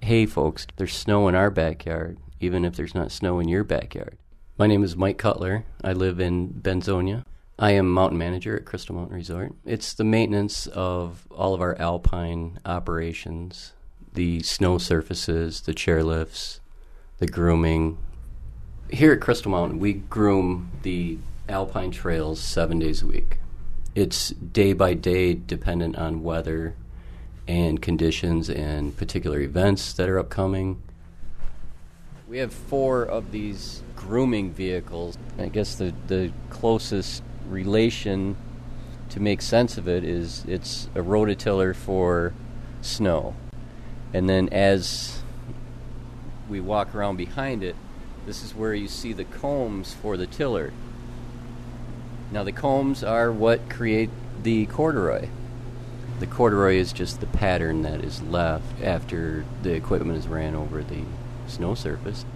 hey folks, there's snow in our backyard, even if there's not snow in your backyard. My name is Mike Cutler. I live in Benzonia. I am mountain manager at Crystal Mountain Resort. It's the maintenance of all of our alpine operations, the snow surfaces, the chairlifts, the grooming. Here at Crystal Mountain, we groom the alpine trails 7 days a week. It's day by day dependent on weather and conditions and particular events that are upcoming. We have 4 of these grooming vehicles. I guess the closest relation to make sense of it is it's a rototiller for snow. And then as we walk around behind it, this is where you see the combs for the tiller. Now the combs are what create the corduroy. The corduroy is just the pattern that is left after the equipment is ran over the snow surface.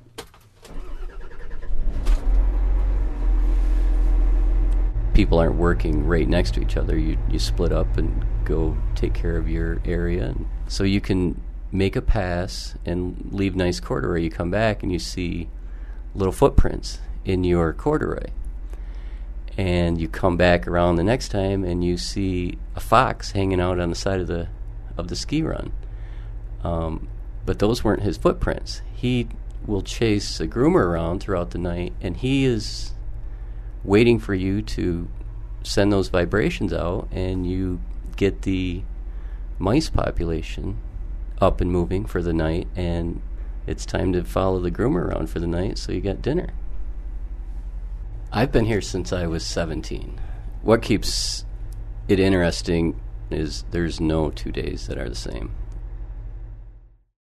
People aren't working right next to each other. You split up and go take care of your area. So you can make a pass and leave nice corduroy. You come back and you see little footprints in your corduroy. And you come back around the next time and you see a fox hanging out on the side of the ski run. But those weren't his footprints. He will chase a groomer around throughout the night, and he is waiting for you to send those vibrations out, and you get the mice population up and moving for the night, and it's time to follow the groomer around for the night, so you got dinner. I've been here since I was 17. What keeps it interesting is there's no 2 days that are the same.